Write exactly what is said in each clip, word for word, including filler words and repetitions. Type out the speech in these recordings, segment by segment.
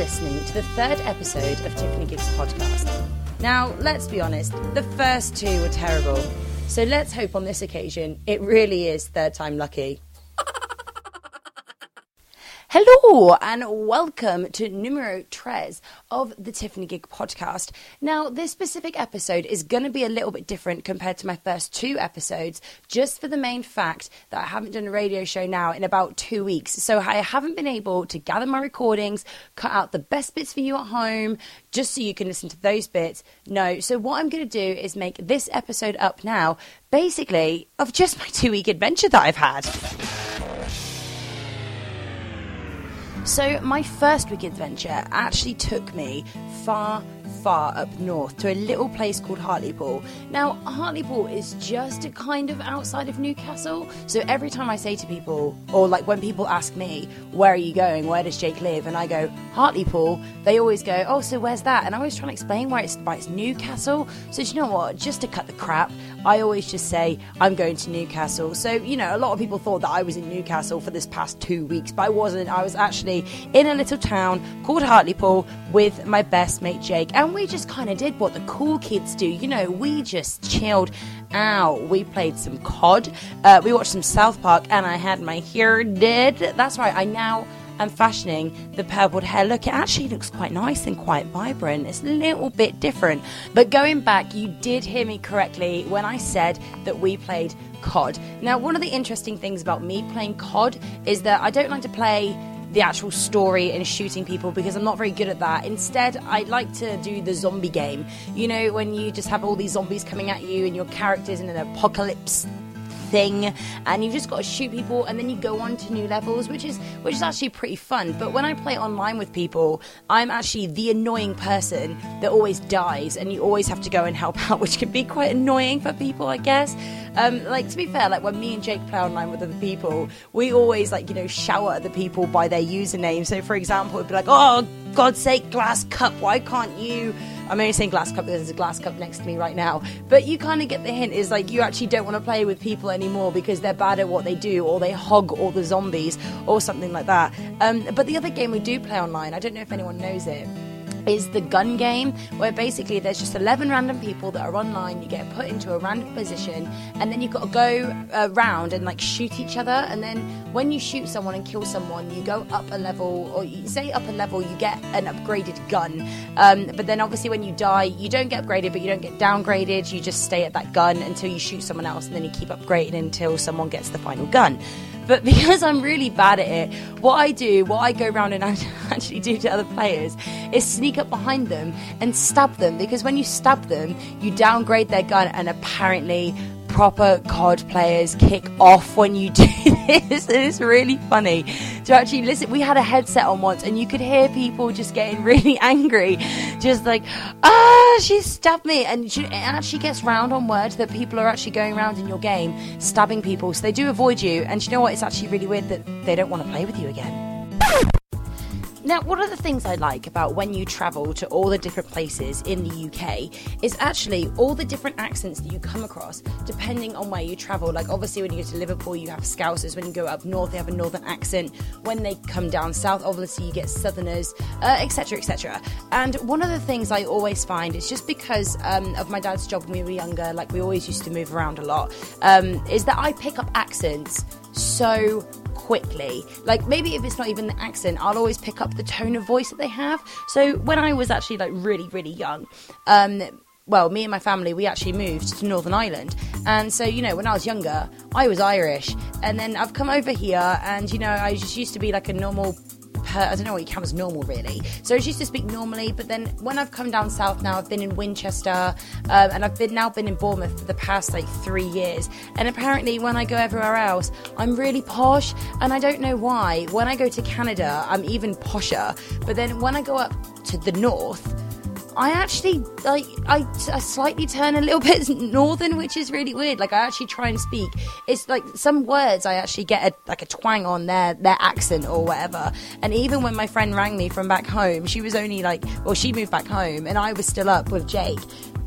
listening to the third episode of Tiffany Gibbs' podcast. Now, let's be honest, the first two were terrible. So let's hope on this occasion it really is third time lucky. Hello and welcome to numero tres of the Tiffany Gig podcast. Now, this specific episode is going to be a little bit different compared to my first two episodes, just for the main fact that I haven't done a radio show now in about two weeks. So I haven't been able to gather my recordings, cut out the best bits for you at home, just so you can listen to those bits. No, so what I'm going to do is make this episode up now, basically, of just my two-week adventure that I've had. So my first week adventure actually took me far, far up north to a little place called Hartlepool. Now, Hartlepool is just a kind of outside of Newcastle. So every time I say to people, or like when people ask me, where are you going? Where does Jake live? And I go, Hartlepool, they always go, oh, so where's that? And I always try to explain why it's, why it's Newcastle. So do you know what? Just to cut the crap, I always just say, I'm going to Newcastle. So, you know, a lot of people thought that I was in Newcastle for this past two weeks, but I wasn't. I was actually in a little town called Hartlepool with my best mate, Jake. And we just kind of did what the cool kids do. You know, we just chilled out. We played some C O D. Uh, we watched some South Park, and I had my hair did. That's right. I now am fashioning the purpled hair look. It actually looks quite nice and quite vibrant. It's a little bit different. But going back, you did hear me correctly when I said that we played C O D. Now, one of the interesting things about me playing C O D is that I don't like to play the actual story and shooting people because I'm not very good at that. Instead, I like to do the zombie game. You know, when you just have all these zombies coming at you and your character's in an apocalypse thing and you've just got to shoot people and then you go on to new levels, which is which is actually pretty fun. But when I play online with people, I'm actually the annoying person that always dies and you always have to go and help out, which can be quite annoying for people, I guess. Um, like, to be fair, like when me and Jake play online with other people, we always, like, you know, shout at the people by their username. So, for example, it'd be like, oh, God's sake, glass cup, why can't you... I'm only saying glass cup because there's a glass cup next to me right now. But you kind of get the hint, is like you actually don't want to play with people anymore because they're bad at what they do, or they hog all the zombies, or something like that. Um, but the other game we do play online, I don't know if anyone knows it, is the gun game, where basically there's just eleven random people that are online. You get put into a random position and then you've got to go around and like shoot each other, and then when you shoot someone and kill someone, you go up a level, or you say up a level, you get an upgraded gun. Um, but then obviously when you die, you don't get upgraded, but you don't get downgraded. You just stay at that gun until you shoot someone else, and then you keep upgrading until someone gets the final gun. But because I'm really bad at it, what I do, what I go around and actually do to other players is sneak up behind them and stab them. Because when you stab them, you downgrade their gun, and apparently proper C O D players kick off when you do this. And it's really funny to actually listen. We had a headset on once and you could hear people just getting really angry, just like, ah, she stabbed me. And it actually gets round on word that people are actually going around in your game stabbing people, so they do avoid you. And you know what, it's actually really weird that they don't want to play with you again. Now, one of the things I like about when you travel to all the different places in the U K is actually all the different accents that you come across depending on where you travel. Like, obviously, when you go to Liverpool, you have Scousers. When you go up north, they have a northern accent. When they come down south, obviously, you get Southerners, uh, et cetera, et cetera. And one of the things I always find is just because um, of my dad's job when we were younger, like we always used to move around a lot, um, is that I pick up accents so quickly. Like, maybe if it's not even the accent, I'll always pick up the tone of voice that they have. So when I was actually like really, really young, um, well, me and my family, we actually moved to Northern Ireland. And so, you know, when I was younger, I was Irish. And then I've come over here and, you know, I just used to be like a normal I don't know what you count as normal, really. So I used to speak normally, but then when I've come down south now, I've been in Winchester, um, and I've been now been in Bournemouth for the past like three years. And apparently, when I go everywhere else, I'm really posh, and I don't know why. When I go to Canada, I'm even posher. But then when I go up to the north, I actually, like, I, I slightly turn a little bit northern, which is really weird. Like, I actually try and speak. It's like some words I actually get a, like a twang on their, their accent or whatever. And even when my friend rang me from back home, she was only like, well, she moved back home and I was still up with Jake.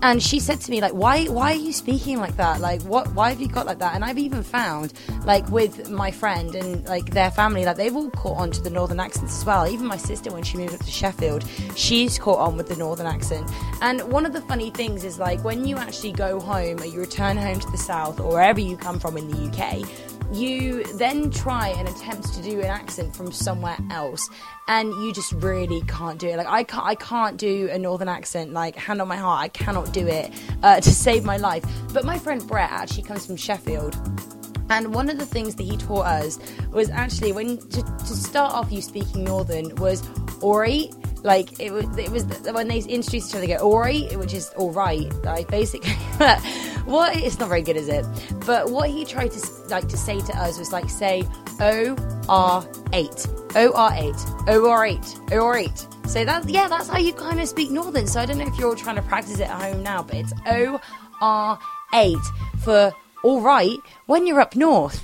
And she said to me, like, why why are you speaking like that? Like, what? Why have you got like that? And I've even found, like, with my friend and, like, their family, like, they've all caught on to the northern accents as well. Even my sister, when she moved up to Sheffield, she's caught on with the northern accent. And one of the funny things is, like, when you actually go home or you return home to the south or wherever you come from in the U K, you then try and attempt to do an accent from somewhere else, and you just really can't do it. Like, I can't, I can't do a northern accent, like, hand on my heart, I cannot do it uh, to save my life. But my friend Brett actually comes from Sheffield, and one of the things that he taught us was actually, when to, to start off you speaking northern, was alright. Like, it was, it was the, when they introduced each other, they go, alright, which is alright, like, basically. What, it's not very good, is it? But what he tried to, like, to say to us was, like, say, O R eight. O R eight. O R eight. O R eight. So that, yeah, that's how you kind of speak northern. So I don't know if you're all trying to practice it at home now, but it's O R eight for alright when you're up north.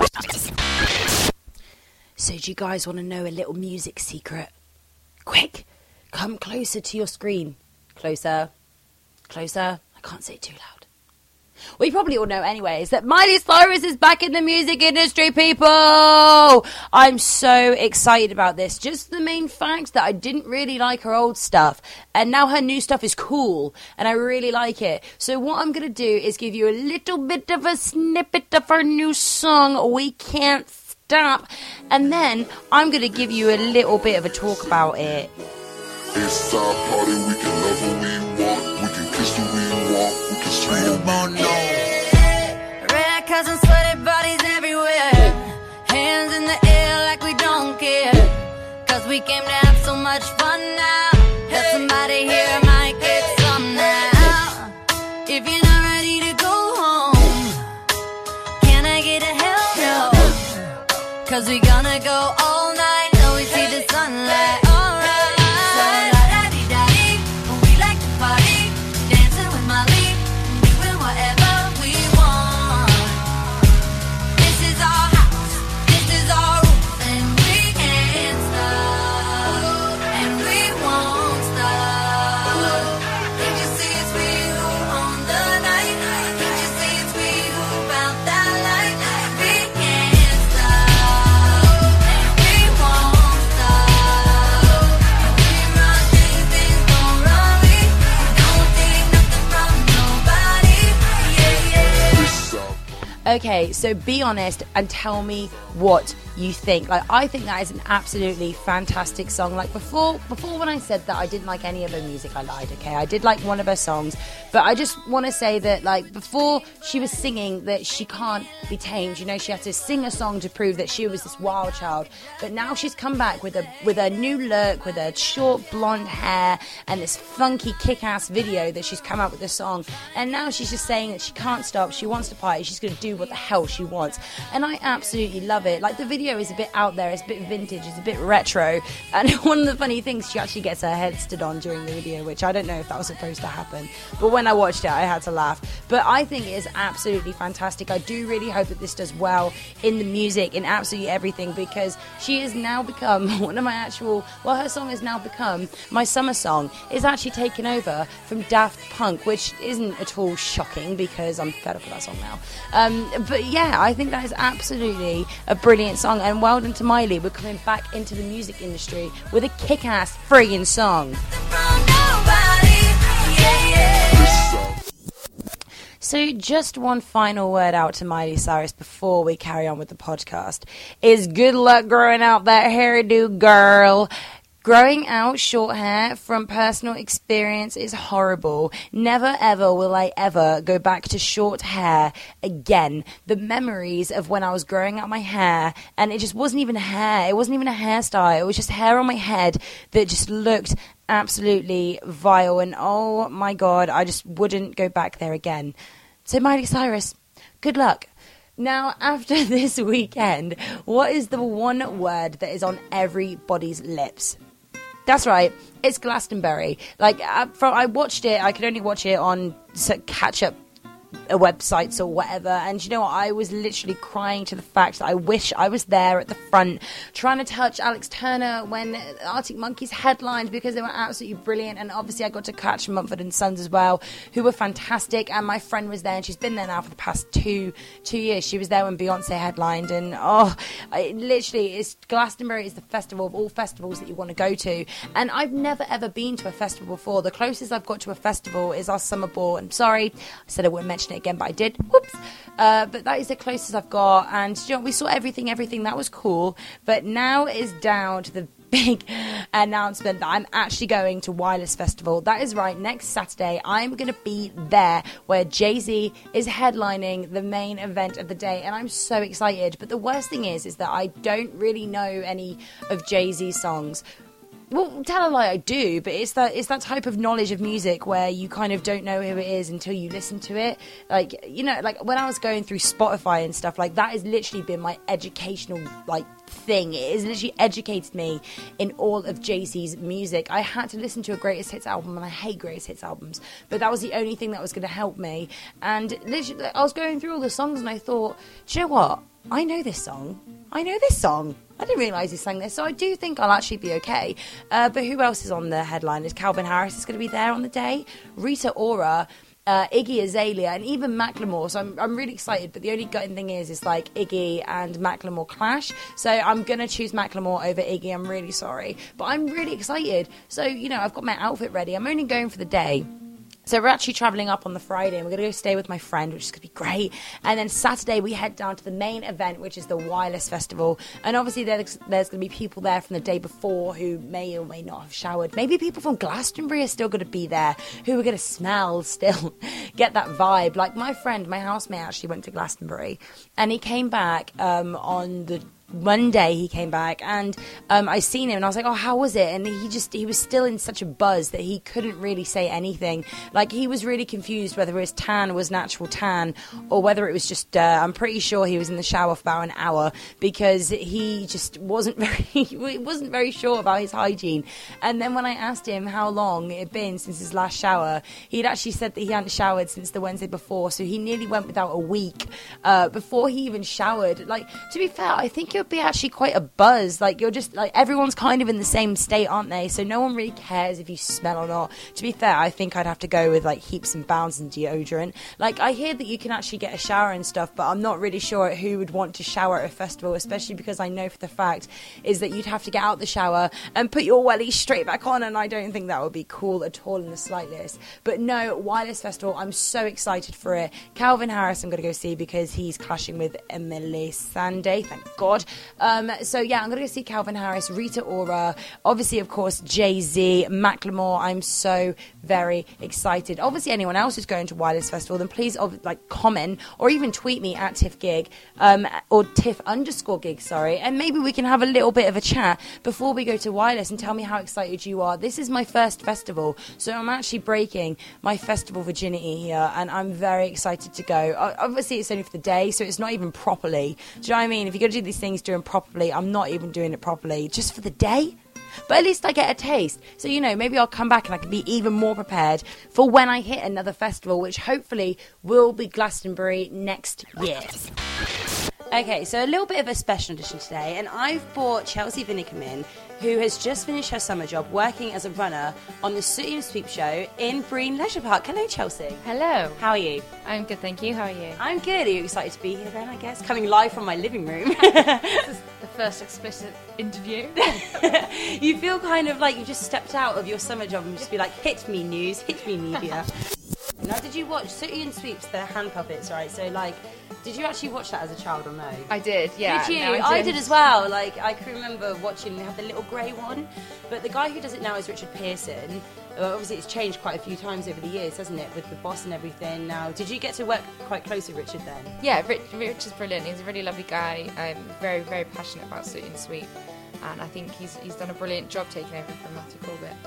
So do you guys want to know a little music secret? Quick, come closer to your screen. Closer. Closer. I can't say it too loud. Well, you probably all know anyways that Miley Cyrus is back in the music industry, people! I'm so excited about this. Just the main fact that I didn't really like her old stuff, and now her new stuff is cool, and I really like it. So what I'm going to do is give you a little bit of a snippet of her new song, We Can't Stop, and then I'm going to give you a little bit of a talk about it. It's our party, we can love who we want, we can kiss who we want, we can swim on no. Red cups and sweaty bodies everywhere, hands in the air like we don't care, cause we came to have so much fun now, that somebody here might get some now. If you're not ready to go home, can I get a hell no? Cause we gonna go all night till we see the sunlight. Okay, so be honest and tell me what you think. Like, I think that is an absolutely fantastic song. Like, before before when I said that I didn't like any of her music, I lied, okay? I did like one of her songs, but I just want to say that, like, before she was singing that she can't be tamed, you know, she had to sing a song to prove that she was this wild child, but now she's come back with a with a new look, with her short blonde hair and this funky kick-ass video that she's come out with the song, and now she's just saying that she can't stop, she wants to party, she's going to do what the hell she wants, and I absolutely love it. Like, the video is a bit out there, it's a bit vintage, it's a bit retro, and one of the funny things, she actually gets her head stood on during the video, which I don't know if that was supposed to happen, but when I watched it I had to laugh. But I think it is absolutely fantastic. I do really hope that this does well in the music, in absolutely everything, because she has now become one of my actual, well, her song has now become my summer song. It's actually taken over from Daft Punk, which isn't at all shocking because I'm fed up with that song now. Um, but yeah, I think that is absolutely a brilliant song, and well done to Miley. We're coming back into the music industry with a kick-ass friggin' song. So just one final word out to Miley Cyrus before we carry on with the podcast is good luck growing out that hairdo, girl. Growing out short hair from personal experience is horrible. Never ever will I ever go back to short hair again. The memories of when I was growing out my hair, and it just wasn't even hair, it wasn't even a hairstyle, it was just hair on my head that just looked absolutely vile, and oh my god, I just wouldn't go back there again. So Miley Cyrus, good luck. Now, after this weekend, what is the one word that is on everybody's lips? That's right, it's Glastonbury. Like, I, from, I watched it, I could only watch it on catch-up uh, websites or whatever. And you know what? I was literally crying to the fact that I wish I was there at the front trying to touch Alex Turner when Arctic Monkeys headlined, because they were absolutely brilliant. And obviously I got to catch Mumford and Sons as well, who were fantastic. And my friend was there, and she's been there now for the past two two years. She was there when Beyonce headlined, and oh, I, literally, it's Glastonbury is the festival of all festivals that you want to go to. And I've never ever been to a festival before. The closest I've got to a festival is our summer ball. I'm sorry, I said I wouldn't mention it again, but I did. Whoops. Uh, but that is the closest I've got, and you know, we saw everything, everything that was cool. But now it is down to the big announcement that I'm actually going to Wireless Festival. That is right, next Saturday I'm going to be there, where Jay-Z is headlining the main event of the day, and I'm so excited. But the worst thing is is that I don't really know any of Jay-Z's songs. Well, tell a lie, I do, but it's that it's that type of knowledge of music where you kind of don't know who it is until you listen to it. Like, you know, like when I was going through Spotify and stuff, like that has literally been my educational, like, thing. It has literally educated me in all of Jay-Z's music. I had to listen to a Greatest Hits album, and I hate Greatest Hits albums, but that was the only thing that was going to help me. And literally, I was going through all the songs, and I thought, do you know what? I know this song. I know this song. I didn't realise he sang this, so I do think I'll actually be okay. Uh, but who else is on the headline? Is Calvin Harris is going to be there on the day? Rita Ora, uh, Iggy Azalea, and even Macklemore. So I'm I'm really excited. But the only gutting thing is, is like Iggy and Macklemore clash. So I'm going to choose Macklemore over Iggy. I'm really sorry, but I'm really excited. So, you know, I've got my outfit ready. I'm only going for the day. So we're actually travelling up on the Friday, and we're going to go stay with my friend, which is going to be great. And then Saturday we head down to the main event, which is the Wireless Festival. And obviously there's, there's going to be people there from the day before who may or may not have showered. Maybe people from Glastonbury are still going to be there, who are going to smell still, get that vibe. Like my friend, my housemate actually went to Glastonbury, and he came back um, on the Monday he came back, and um, I seen him, and I was like, oh, how was it? And he just, he was still in such a buzz that he couldn't really say anything. Like, he was really confused whether his tan was natural tan or whether it was just, uh, I'm pretty sure he was in the shower for about an hour, because he just wasn't very, he wasn't very sure about his hygiene. And then when I asked him how long it had been since his last shower, he'd actually said that he hadn't showered since the Wednesday before, so he nearly went without a week uh, before he even showered. Like, to be fair, I think you'll be actually quite a buzz. Like, you're just, like, everyone's kind of in the same state, aren't they? So no one really cares if you smell or not. To be fair, I think I'd have to go with, like, heaps and bounds and deodorant. Like, I hear that you can actually get a shower and stuff, but I'm not really sure who would want to shower at a festival, especially because I know for the fact is that you'd have to get out the shower and put your wellies straight back on, and I don't think that would be cool at all in the slightest. But no, Wireless Festival, I'm so excited for it. Calvin Harris I'm going to go see because he's clashing with Emily Sandé, thank God. Um, so yeah, I'm going to go see Calvin Harris, Rita Ora, obviously, of course, Jay-Z, Macklemore. I'm so very excited. Obviously, anyone else who's going to Wireless Festival, then please like comment or even tweet me at Tiff Gig um, or Tiff underscore Gig, sorry, and maybe we can have a little bit of a chat before we go to Wireless and tell me how excited you are. This is my first festival, so I'm actually breaking my festival virginity here, and I'm very excited to go. Obviously, it's only for the day, so it's not even properly. Do you know what I mean? If you're going to do these things, do them properly. I'm not even doing it properly, just for the day. But at least I get a taste. So, you know, maybe I'll come back and I can be even more prepared for when I hit another festival, which hopefully will be Glastonbury next year. Okay, so a little bit of a special edition today, and I've brought Chelsea Vinicum in, who has just finished her summer job working as a runner on the Sooty and Sweep show in Breen Leisure Park. Hello, Chelsea. Hello. How are you? I'm good, thank you. How are you? I'm good. Are you excited to be here then, I guess? Coming live from my living room. This is the first explicit interview. You feel kind of like you just stepped out of your summer job and just be like, hit me news, hit me media. Now, did you watch Sooty and Sweep's the hand puppets, right? So, like, did you actually watch that as a child or no? I did, yeah. Did you? No, I, I did as well. Like, I can remember watching, they have the little grey one, but the guy who does it now is Richard Pearson. Uh, obviously, it's changed quite a few times over the years, hasn't it, with the boss and everything now. Did you get to work quite close with Richard then? Yeah, Rich, Rich is brilliant. He's a really lovely guy. I'm very, very passionate about Sooty and Sweep. And I think he's he's done a brilliant job taking over from Matthew Corbett. Oh, that's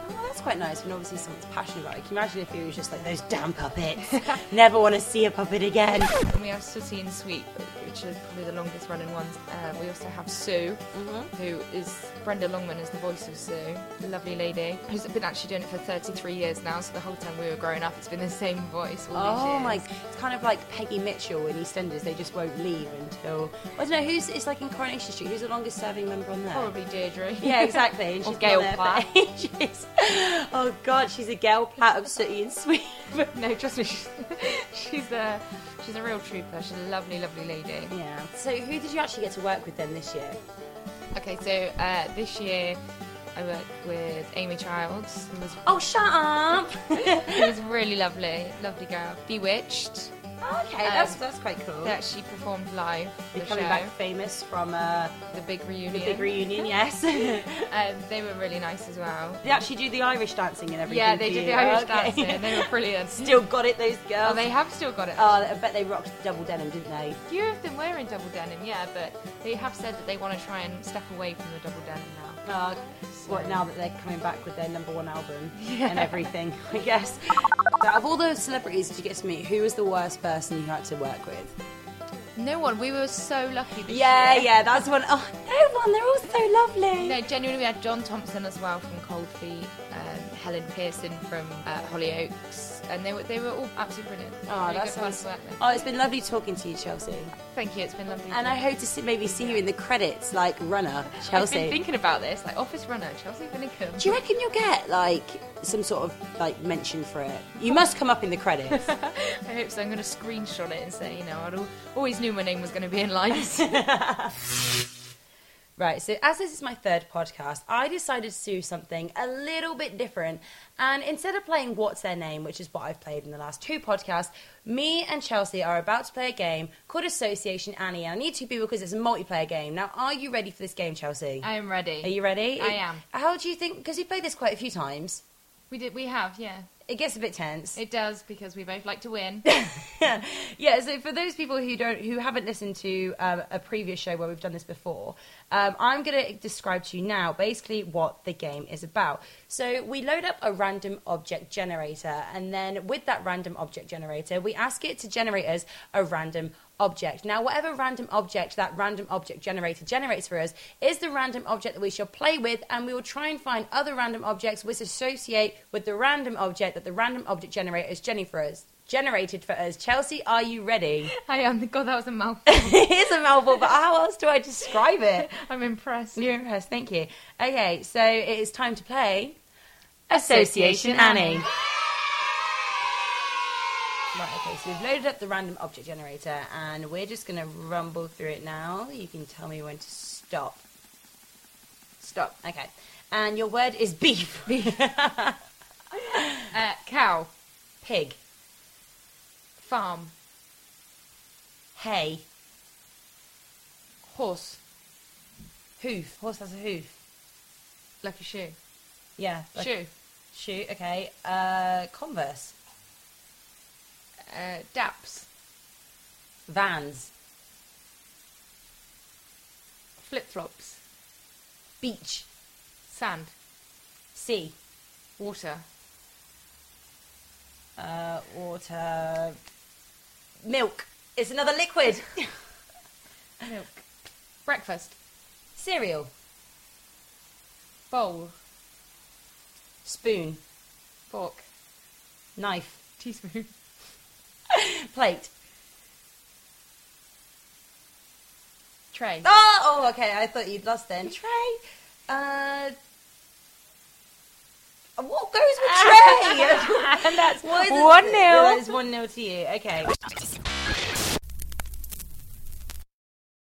quite nice when obviously someone's passionate about it. Can you imagine if it was just like those damn puppets? Never want to see a puppet again. And we have Sooty and Sweet, which are probably the longest running ones. Uh, we also have Sue, mm-hmm. who is Brenda Longman is the voice of Sue, a lovely lady who's been actually doing it for thirty-three years now. So the whole time we were growing up, it's been the same voice all oh these years. my! It's kind of like Peggy Mitchell in EastEnders. They just won't leave until I don't know who's. It's like in Coronation Street. Who's the longest serving member on there? Probably Deirdre. Yeah, exactly. And or she's Gail been there for Platt. ages. Oh God, she's a Gail Platt of Sooty and Sweet. No, trust me, she's, she's a she's a real trooper. She's a lovely, lovely lady. Yeah. So who did you actually get to work with then this year? Okay, so uh, this year I worked with Amy Childs, who was Oh, shut up! who was really lovely, lovely girl. Bewitched. Oh, okay, Um, that's that's quite cool. They actually performed live for the Becoming show. back famous from uh, The big reunion. the big reunion, yes. Um, they were really nice as well. They actually do the Irish dancing and everything. Yeah, they for did you. the Irish Okay. dancing, and they were brilliant. Still got it, those girls. Oh, they have still got it. Oh, I bet they rocked double denim, didn't they? Few of them were in double denim, yeah, but they have said that they want to try and step away from the double denim now. Uh, what, now that they're coming back with their number one album Yeah. and everything, I guess. So, of all those celebrities that you get to meet, who was the worst person you had to work with? No one. We were so lucky this Yeah, year. yeah, that's one. Oh, no one. They're all so lovely. No, genuinely, we had John Thompson as well from Cold Feet, um, Helen Pearson from uh, Hollyoaks, and they were they were all absolutely brilliant. Oh, Really that good fun sounds. to work with. Oh, it's been lovely talking to you, Chelsea. Thank you. It's been lovely. And I hope to see, maybe see you in the credits, like runner, I've Chelsea. been thinking about this, like office runner, Chelsea Winnicombe. Do you reckon you'll get like some sort of like mention for it? You must come up in the credits. I hope so. I'm going to screenshot it and say, you know, I always knew my name was going to be in lights. Right, so as this is my third podcast, I decided to do something a little bit different. And instead of playing What's Their Name, which is what I've played in the last two podcasts, me and Chelsea are about to play a game called Association Annie. And I need two people because it's a multiplayer game. Now, are you ready for this game, Chelsea? I am ready. Are you ready? I am. How do you think, because you've played this quite a few times, We did. We have, yeah. it gets a bit tense. It does, because we both like to win. Yeah, so for those people who don't, who haven't listened to um, a previous show where we've done this before, um, I'm going to describe to you now basically what the game is about. So we load up a random object generator, and then with that random object generator, we ask it to generate us a random object. Now, whatever random object that random object generator generates for us is the random object that we shall play with, and we will try and find other random objects which associate with the random object that the random object generator is generating for us. Generated for us. Chelsea, are you ready? I am. God, that was a mouthful. It is a mouthful, but how else do I describe it? I'm impressed. You're impressed, thank you. Okay, so it is time to play Association Annie. Right, okay, so we've loaded up the random object generator, and we're just going to rumble through it now. You can tell me when to stop. Stop, okay. And your word is beef. Uh, cow. Pig. Farm. Hay. Horse. Hoof. Horse has a hoof. Like a shoe. Yeah. Like Shoe. Shoe, okay. Uh, Converse. Uh, daps. Vans. Flip-flops. Beach. Sand. Sea. Water. Uh, water. Milk. It's another liquid. Milk. Breakfast. Cereal. Bowl. Spoon. Fork. Knife. Teaspoon. Plate. Tray. Oh, oh, okay. I thought you'd lost then. Tray. Uh, what goes with tray? And that's What is it? one nil. That is one nil to you. Okay.